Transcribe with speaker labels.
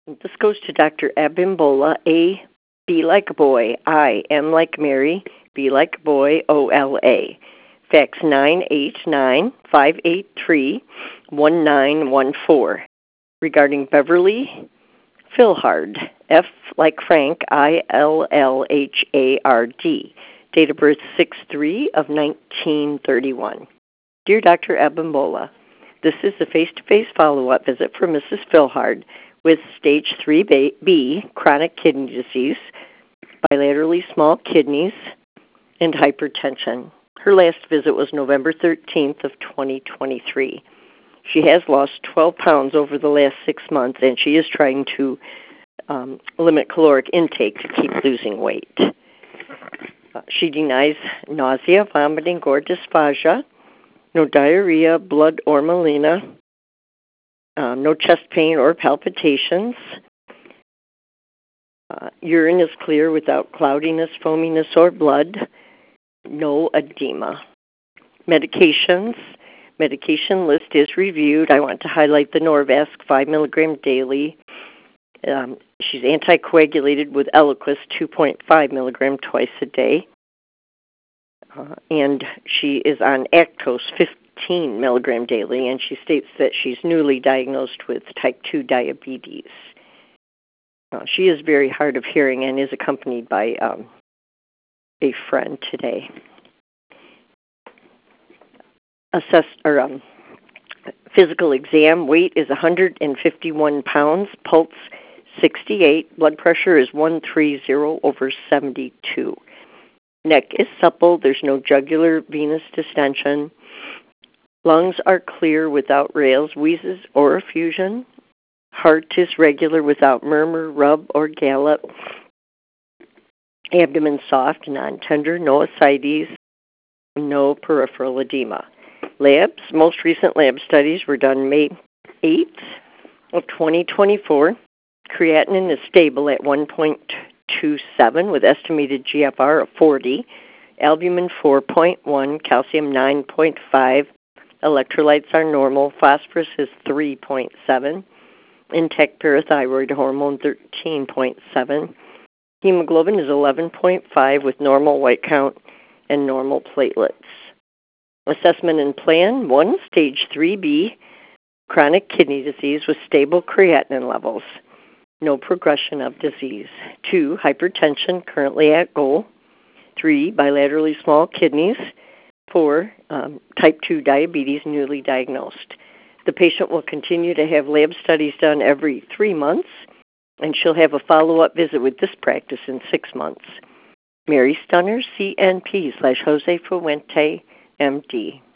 Speaker 1: This goes to Dr. Abimbola. A, B like boy. I, M like Mary. B like boy. OLA. Fax 989-583-1914. Regarding Beverly Philhard. F like Frank. ILLHARD. Date of birth 6/3 of 1931. Dear Dr. Abimbola, this is the face-to-face follow-up visit for Mrs. Philhard with stage 3B chronic kidney disease, bilaterally small kidneys, and hypertension. Her last visit was November 13th of 2023. She has lost 12 pounds over the last 6 months, and she is trying to limit caloric intake to keep losing weight. She denies nausea, vomiting, or dysphagia, no diarrhea, blood, or melena, no chest pain or palpitations. Urine is clear without cloudiness, foaminess, or blood. No edema. Medications. Medication list is reviewed. I want to highlight the Norvasc 5 milligram daily. She's anticoagulated with Eliquis 2.5 milligram twice a day. And she is on Actos 15 milligram daily, and she states that she's newly diagnosed with type 2 diabetes. She is very hard of hearing and is accompanied by a friend today. Physical exam, weight is 151 pounds, pulse 68, blood pressure is 130/72. Neck is supple, there's no jugular venous distension. Lungs are clear without rales, wheezes, or effusion. Heart is regular without murmur, rub, or gallop. Abdomen soft, non-tender, no ascites, no peripheral edema. Labs, most recent lab studies were done May 8th of 2024. Creatinine is stable at 1.27 with estimated GFR of 40, albumin 4.1, calcium 9.5, electrolytes are normal, phosphorus is 3.7, intact parathyroid hormone 13.7, hemoglobin is 11.5 with normal white count and normal platelets. Assessment and plan, 1, stage 3B, chronic kidney disease with stable creatinine levels. No progression of disease. 2, hypertension, currently at goal. 3, bilaterally small kidneys. 4, type 2 diabetes, newly diagnosed. The patient will continue to have lab studies done every 3 months, and she'll have a follow-up visit with this practice in 6 months. Mary Stunner, CNP /Jose Fuente, MD.